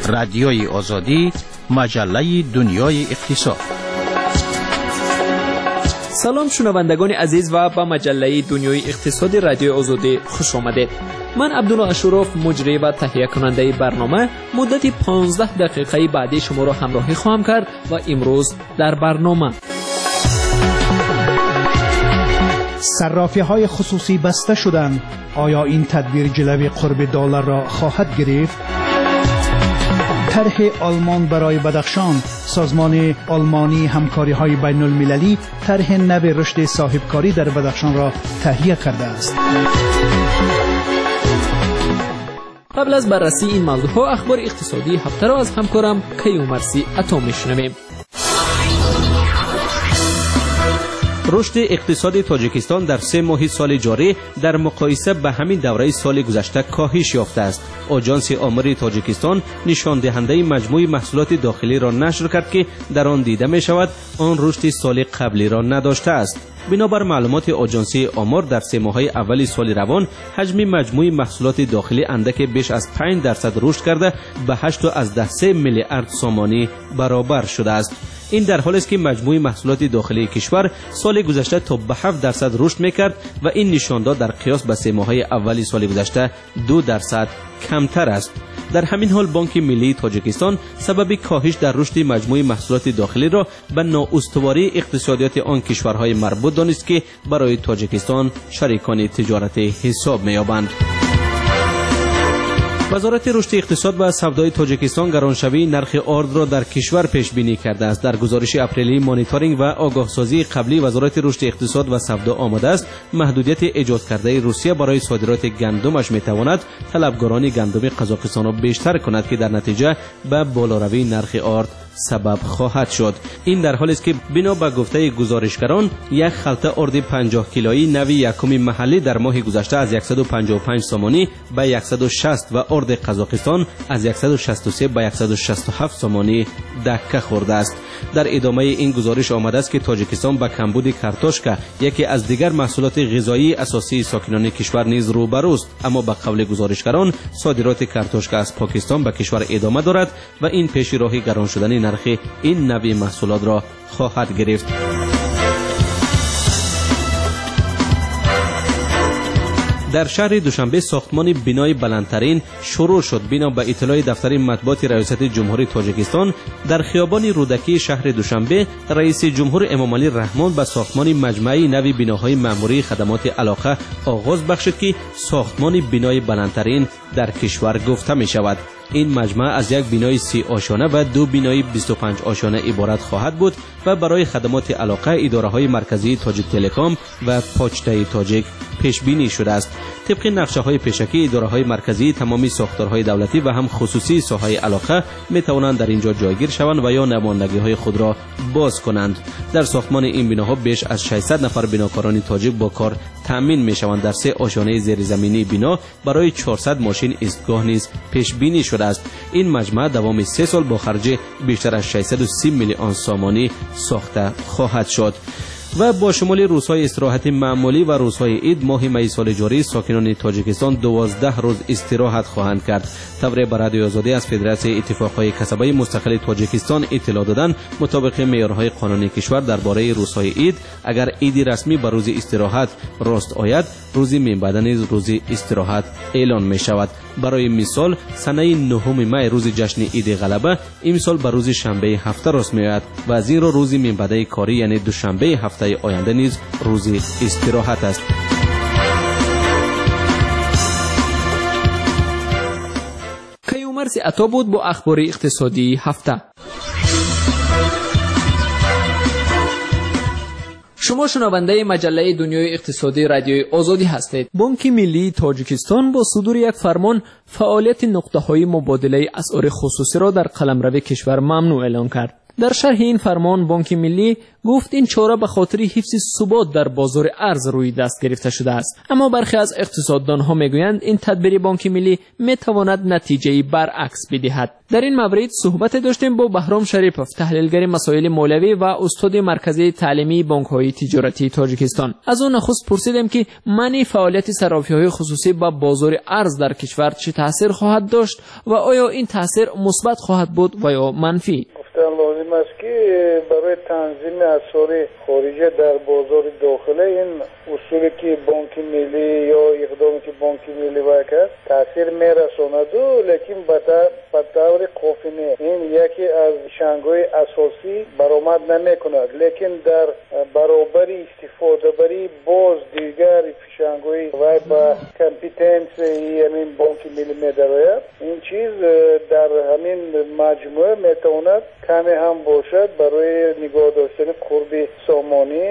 رادیوی آزادی، مجله دنیای اقتصاد. سلام شنوندگان عزیز و به مجله دنیای اقتصادی رادیو آزادی خوش آمدید. من عبدالله اشرف مجری و تهیه کننده برنامه مدت 15 دقیقه بعدی شما را همراهی خواهم کرد و امروز در برنامه صرافی‌های خصوصی بسته شدند. آیا این تدبیر جلوی قرب دلار را خواهد گرفت؟ طرح آلمان برای بدخشان. سازمان آلمانی همکاری‌های بین‌المللی طرح نو رشد صاحبکاری در بدخشان را تهیه کرده است. قبل از بررسی این موضوعها اخبار اقتصادی هفته را از همکارم کیومرثی عطا میشنویم. رشد اقتصادی تاجیکستان در 3 ماه سال جاری در مقایسه به همین دوره سال گذشته کاهش یافته است. آژانس آماری تاجیکستان نشان دهنده مجموع محصولات داخلی را نشر کرد که در آن دیده می شود آن رشد سال قبلی را نداشته است. بنابر معلومات آژانس آمار در 3 ماه اول سال روان حجم مجموع محصولات داخلی اندک بیش از 5% رشد کرده به 8.3 میلیارد سومانی برابر شده است. این در حالی است که مجموع محصولات داخلی کشور سال گذشته تا به 7% رشد میکرد و این نشاندار در قیاس به 3 ماه اول سال گذشته 2% کمتر است. در همین حال بانک ملی تاجیکستان سبب کاهش در رشد مجموع محصولات داخلی را به نااستواری اقتصادیات آن کشورهای مربوط دانست که برای تاجیکستان شریکان تجارتی حساب می‌یابند. وزارت رشد اقتصاد و سودای تاجیکستان گرانشوی نرخ آرد را در کشور پیش بینی کرده است. در گزارش اپریلی مانیتورینگ و آگاهسازی قبلی وزارت رشد اقتصاد و سودا آمده است محدودیت ایجاد کرده روسیه برای صادرات گندمش میتواند طلبگاران گندم قزاقستان را بیشتر کند که در نتیجه به بالاروی نرخ آرد سبب خواهد شد. این در حالی است که بنا به گفته گزارشگران یک خلطه آرد 50 کیلویی نوی یکم محلی در ماه گذشته از 155 سومانی به 160 و آرد قزاقستان از 163 به 167 سومانی دکه خورده است. در ادامه این گزارش آمده است که تاجیکستان با کمبود کارتوشکا یکی از دیگر محصولات غذایی اساسی ساکنان کشور نیز روبروست، اما به قول گزارشگران صادرات کارتوشکا از پاکستان به کشور ادامه دارد و این پیش راه گران شدن نرخ این نوع محصولات را خواهد گرفت. در شهر دوشنبه ساختمان بنای بلندترین شروع شد. بنا به اطلاع دفتر مطبوعات ریاست جمهوری تاجیکستان در خیابان رودکی شهر دوشنبه رئیس جمهور امام علی رحمان به ساختمان مجمعی نوی بناهای معموری خدمات علاقه آغاز بخشید که ساختمان بنای بلندترین در کشور گفته می شود. این مجمع از یک بنای 30 آشانه و 2 بنای 25 آشانه عبارت خواهد بود و برای خدمات علاقه اداره‌های مرکزی تاجیک تلکام و پوچتای تاجیک پیش بینی شده است. طبق نقشه‌های پیشکی اداره‌های مرکزی تمامی ساختارهای دولتی و هم خصوصی ساحه علاقه می‌توانند در اینجا جایگیر شوند و یا نمایندگی‌های خود را باز کنند. در ساختمان این بناها بیش از 600 نفر بناکاران تاجیک با کار تامین می‌شوند. در 3 آشانه زیرزمینی بنا برای 400 ماشین ایستگاه نیز پیش بینی شده است. این مجمع دوام 3 سال با خرج بیشتر از 630 میلیون سومانی ساخته خواهد شد. و با شمول روزهای استراحت معمولی و روزهای عید ماه می سال جاری ساکنان تاجیکستان 12 روز استراحت خواهند کرد. طبق به رادیو آزادی از فدراسیون اتفاقهای کسبه مستقل تاجیکستان اطلاع دادن مطابق معیارهای قانونی کشور درباره روزهای عید اگر عید رسمی به روز استراحت راست آید روز من بعد نیز روز استراحت اعلان می شود. برای مثال سنه 9 می روز جشن عید غلبه امسال به روز شنبه هفته راست می آید و از این رو روز من بعد کاری یعنی دوشنبه هفته آینده نیز روز استراحت است. کیومرثی عطا بود با اخبار اقتصادی هفته. شما شنونده مجله دنیای اقتصادی رادیوی آزادی هستید. بانک ملی تاجیکستان با صدور یک فرمان فعالیت نقطه‌های مبادله اسعار خصوصی را در قلمرو کشور ممنوع اعلام کرد. در شرح این فرمان بانک ملی گفت این چاره به خاطر حفظ ثبات در بازار ارز روی دست گرفته شده است. اما برخی از اقتصاددانها میگویند این تدبیر بانک ملی میتواند نتیجه‌ای برعکس بدهد. در این مورد صحبت داشتیم با بهرام شریپов، تحلیلگر مسائل مالیوی و استاد مرکزی تعلیمی بانک‌های تجارتی تاجیکستان. از او نخست پرسیدم که منع فعالیت صرافی‌های خصوصی با بازار ارز در کشور چه تاثیر خواهد داشت و آیا این تاثیر مثبت خواهد بود و یا منفی؟ لازم است که برای تنظیم اسعار خارجه در بازار داخلی این اصولی که بانک ملی یا اقدامی که بانک ملی کرد تاثیر میرساند، لیکن به طور کافی نیست. این یکی از شنگ‌های اساسی برآمد نمیکند، لیکن در برابر استفاده بری باز دیگر شنگ‌های و با کامپیتنسی همین بانک ملی می‌دارد. این چیز در همین مجموعه میتواند کمی هم باشد برای نگاه داشتن قرب سامانی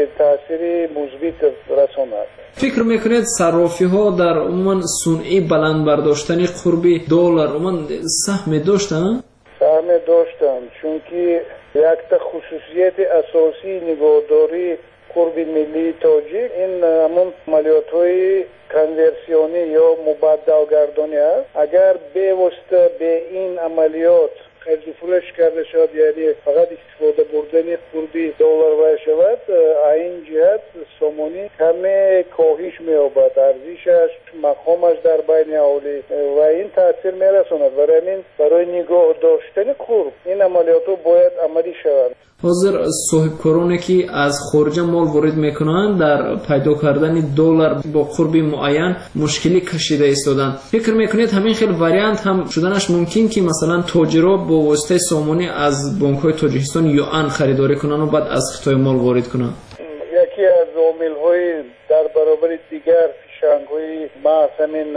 تاثیر مثبت رساند. فکر میکنید صرافی ها در عموما صنعی بلند برداشتن قرب دلار عموما سهم داشتن؟ سهم داشتن، چون که یک تا خصوصیت اساسی نگاهداری قرب ملی تاجیک این همون عملیات های کنورسیونی یا مبدلگردانی است. اگر به واسطه به این عملیات خرج فروش کرده شد، یعنی فقط استفاده بردن قربی دلار و شود، این جهت سامانی کمی کاهش می‌یابد، ارزشش مقامش در بین اهالی و این تاثیر میرساند. برای نگاه داشتن قرب این عملیات باید عملی شود. حاضر صاحبکارانی که از خارج مال وارد میکنند در پیدا کردن دلار با قربی معین مشکلی کشیده ایستادن. فکر میکنید همین خیلی واریانت هم شدنش ممکن که مثلا تاجرها با واسطه سامانی از بانک‌های تاجیکستان یوان خریداری کنن و بعد از خطای مال وارد کنن؟ یکی از عامل‌های در برابر دیگر شنگ‌های محض همین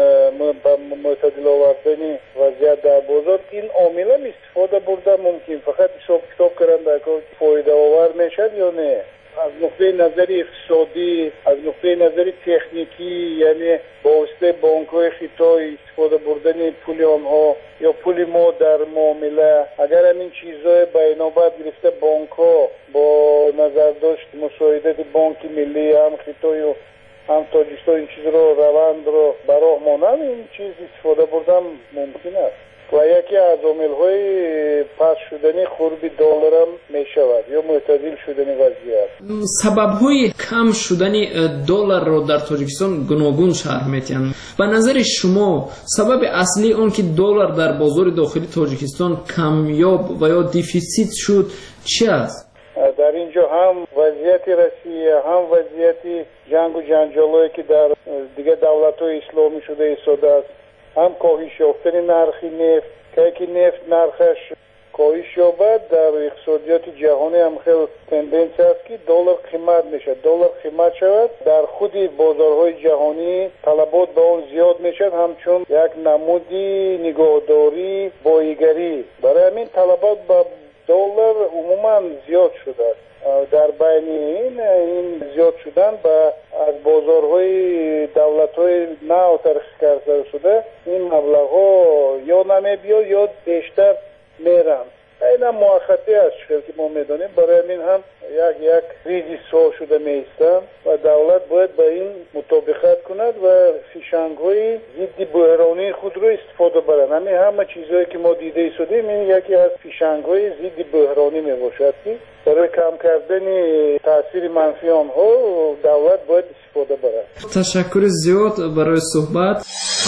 معتدل آوردن وضعیت در بازار، این عامل هم استفاده برده ممکن فقط حساب کتاب کردن که فایده آور میشد یا نه. از نقطه نظر اقتصادی، از نقطه نظر تکنیکی، یعنی با واسطه بانک‌های خطای استفاده بردن پول آنها یا پول ما در معامله، اگر همین چیزهای بینابر گرفته بانک‌ها با نظر داشت مساعدت بانک ملی هم خطای و هم تاجیکستان این چیز رو روند رو براه مانند این چیز استفاده بردن ممکن است و یکی از عامل‌های پس شدنی قرب دلار هم میشود یا معتدل شدنی وضعیت. سبب‌های کم شدن دلار رو در تاجیکستان گوناگون شرح می‌دهند. به نظر شما سبب اصلی اون که دلار در بازار داخلی تاجیکستان کمیاب و یا دیفیسیت شد چی است؟ در اینجا هم وضعیت روسیه، هم وضعیت جنگ و جنجالایی که در دیگه دولت‌های اسلامی شده ایستاده است، هم کاهش یافتن نرخ نفت که نفت نرخش کاهش یابد، در اقتصادیات جهانی هم خیلی تندنس است که دلار قیمت میشه. دلار قیمت شود در خود بازارهای جهانی طلبات به اون زیاد میشد، همچون یک نمودی نگاهداری بایگری. برای همین طلبات به دلار عموما زیاد شده. در بین این زیاد شدن از بازارهای دولت‌های نو ترخیص کرده شده این مبلغ‌ها یا نمی‌بیاد یا بیشتر میرن. این هم موقتی است که ما میدونیم. برای همین هم یک ریزی سو شده میستن و دولت باید به این مطابقت کند و فیشنگ‌های ضد بحرانی خود رو استفاده برن. همین همه چیزهایی که ما دیده ایستادیم این یکی از فیشنگ‌های ضد بحرانی میباشد که برای کم کردن تاثیر منفی آنها دولت باید استفاده برد. تشکر زیاد برای صحبت.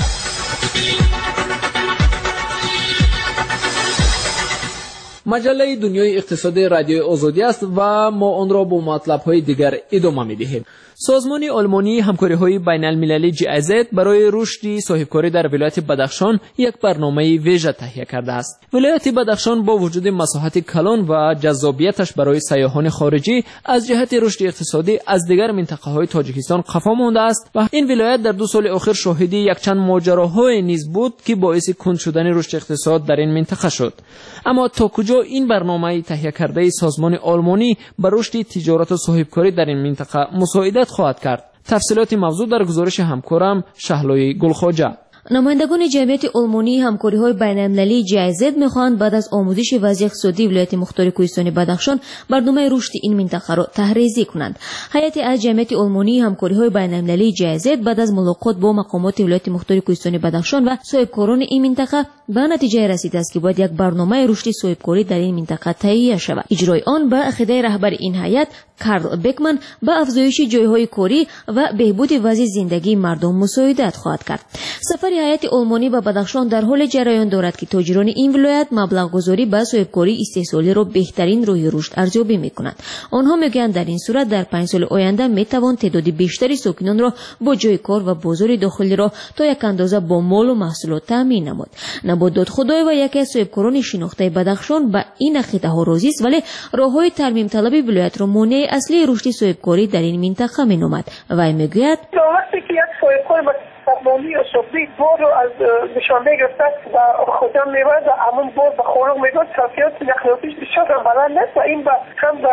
مجله دنیای اقتصادی رادیو آزادی است و ما آن را با مطلب‌های دیگر ادامه می‌دهیم. سازمان آلمانی همکاری‌های بین‌المللی GIZ برای رشد صاحبکاری در ولایت بدخشان یک برنامه ویژه تهیه کرده است. ولایت بدخشان با وجود مساحت کلان و جذابیتش برای سیاحان خارجی از جهت رشد اقتصادی از دیگر منطقه‌های تاجیکستان خفا مانده است و این ولایت در 2 سال اخیر شاهد یک چند ماجراهای نیز بود که باعث کند شدن رشد اقتصاد در این منطقه شد. اما تا کجا این برنامه تهیه کرده سازمان آلمانی بر رشد تجارت و صاحبکاری در این منطقه مساعدت خواهد کرد؟ تفصیلات موضوع در گزارش همکارم شهلای گلخواجه. نمایندگان جمعیت آلمانی همکاری‌های بین‌المللی GIZ می‌خواهند بعد از آموزش وضع اقتصادی ولایت مختار کوهستانی بدخشان برنامه رشد این منطقه را طرح‌ریزی کنند. هیئت از جمعیت آلمانی همکاری‌های بین‌المللی GIZ بعد از ملاقات با مقامات ولایت مختار کوهستانی بدخشان و صاحبکاران این منطقه به نتیجه رسیده است که باید یک برنامه رشد صاحبکاری در این منطقه تهیه شود. اجرای آن به عقیده رهبر این هیئت کارل بکمن به افزایش جایهای کاری و بهبود وضع زندگی مردم مساعدت خواهد کرد. سفر هیئت آلمانی به بدخشان در حال جریان دارد که تاجران این ولایت مبلغ گذاری به صاحبکاری استحصالی را بهترین راه رشد ارزیابی می‌کنند. آنها میگویند در این صورت در 5 سال آینده میتوان تعداد بیشتری ساکنان را با جای کار و بازار داخلی را تا یک اندازه با مال و محصولات تامین نمود. نبود دادخدای و یکی از صاحبکاران شناخته بدخشان به این عقیده ها راضی است، ولی راههای ترمیم طلبی ولایت را مانع اصلی رشد صاحبکاری در این منطقه می‌نامد. وی میگوید وقتی که یک صاحبکار ساختمانی یا شغلی بار رو از نشانده گرفته و خودم میبرد و همون بار به خورق میداد، کیفیت نقلیاتیش بسیار هم بلند است و این هم به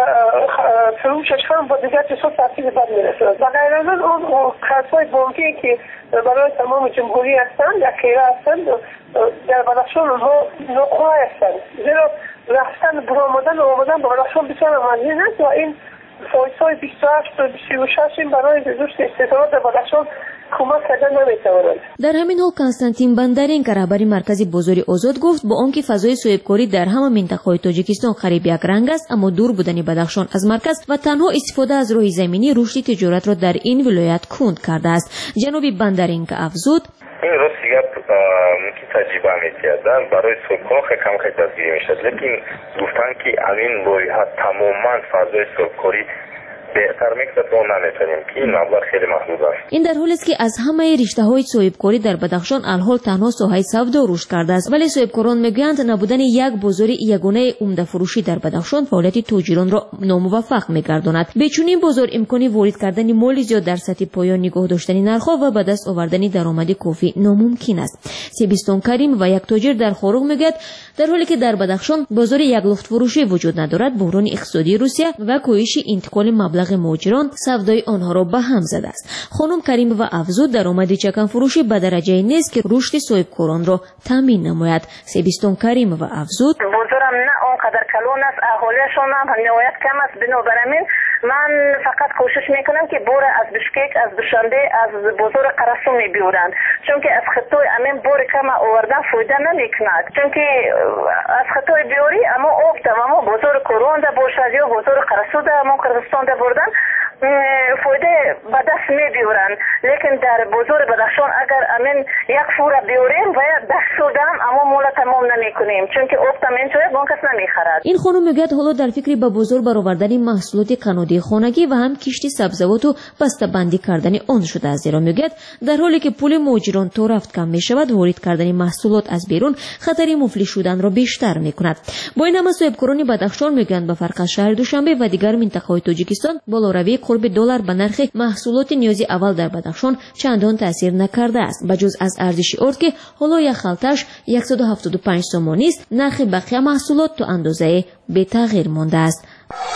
فروشش هم با دیگر چیزها تاثیر بد میرسد. و غیر از اون خرج‌های بانکی که برای تمام جمهوری هستند یا خیره هستند در بدخشان اونها ناخواه هستند، زیرا رفتن برآمدن و آمدن به بدخشان بسیار مزین است و این فایزهای 27 و 36 این برای رشد استثمارات در بدخشان کمک کردن نمیتواند. در همین حال کنستانتین بندرین که رهبر مرکز بازار آزاد گفت با آنکه فضای صاحبکاری در همه منطقه‌های تاجیکستان قریب یک رنگ است، اما دور بودن بدخشان از مرکز و تنها استفاده از راه زمینی رشد تجارت را در این ولایت کند کرده است. جناب بندرین که افزود این راست دیگه که تجربه می‌کردن برای صاحبکار کم دستگیری میشد، لیکن گفتن که این لایحه تماما فضای صاحبکاری بهتر می‌کنه و نمی‌تونیم که این مبلغ خیلی محدود است. این در حالی است که از همه رشته‌های صاحبکاری در بدخشان الحال تنها ساحه سودا رشد کرده است، ولی صاحبکاران میگویند نبودن یک بازار یگانه عمده فروشی در بدخشان فعالیت تاجران را ناموفق می‌گرداند. به چنین بازار امکان وارد کردن مال زیاد در سطح پایان نگاه داشتن نرخ‌ها و به دست آوردن درآمد کافی ناممکن است. سیبستان کریم و یک تاجر در خارق میگوید در حالی که در بدخشان بازار یک لخت فروشی وجود ندارد، بحران اقتصادی روسیه و کاهش انتقال مبلغ مهاجران سودای آنها را به هم زده است. خانم کریم و افزود درآمد چکن فروشی به درجه نیست که رشد صاحبکاران را تامین نماید. سیبستان کریم و افزود بازارم نه آنقدر کلان است، اهالیشان هم نهایت کم است، بنابراین من فقط کوشش میکنم که بور از بشکیک، از دوشنبه، از بازار قرسون میبیورند، چون که از خطای امین بور کم آوردن فایده نمیکند، چون که از خطای بیاری اما آب تمام بازار کرون ده باشد یا بازار قرسون ده اما کردستان ده بردن فایده به دست میبیورند. لیکن در بازار بدخشان اگر امین یک فوره بیوریم و دست شدم اما مولا تمام نمیکنیم، چون که آب تامین شده بان کس نمیخرد. این خانم میگوید حالا در فکر به بازار برآوردن محصولات قنادی خانگی و هم کشتی سبزیجات و بسته‌بندی کردن آن شده است. زیرا میگوید در حالی که پول مهاجران تا رفت کم میشود، وارد کردن محصولات از بیرون خطر مفلس شدن را بیشتر میکند. با این همه صاحبکاران بدخشان میگویند به فرق از شهر دوشنبه و دیگر منطقه‌های تاجیکستان بالاروی قرب دلار به نرخ محصولات نیازی اول در بدخشان چندان تاثیر نکرده است. بجز از ارزش ارد که حالا یک خلطش 175 تومانی است، نرخ بقیه محصولات تا اندازه به تغییر مانده است.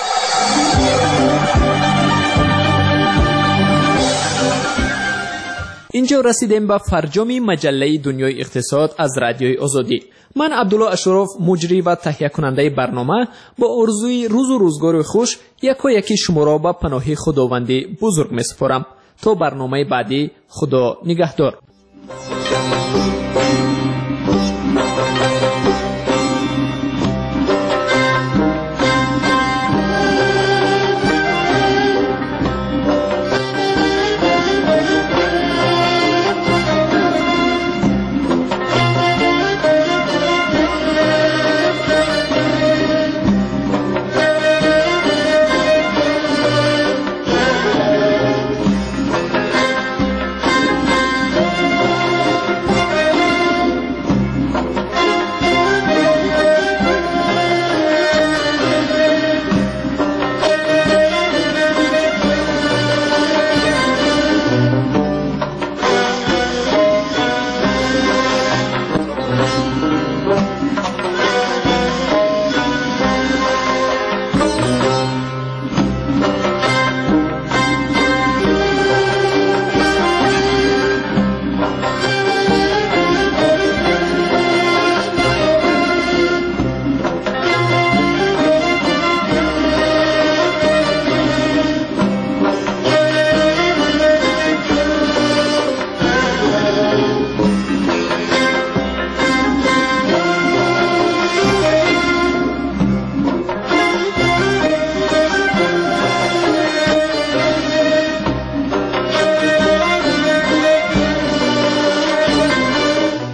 اینجا رسیدیم به فرجام مجله دنیای اقتصاد از رادیوی آزادی. من عبدالله اشرف، مجری و تهیه کننده برنامه، با آرزوی روز و روزگار خوش یکی شما را به پناه خداوند بزرگ می‌سپارم. تا برنامه بعدی، خدا نگهدار.